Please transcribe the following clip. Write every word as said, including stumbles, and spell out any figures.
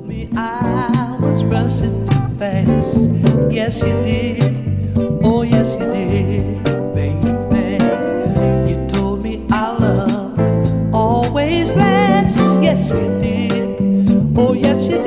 me I was rushing too fast. Yes, you did. Oh, yes, you did, baby. You told me our love would always last. Yes, you did. Oh, yes, you did.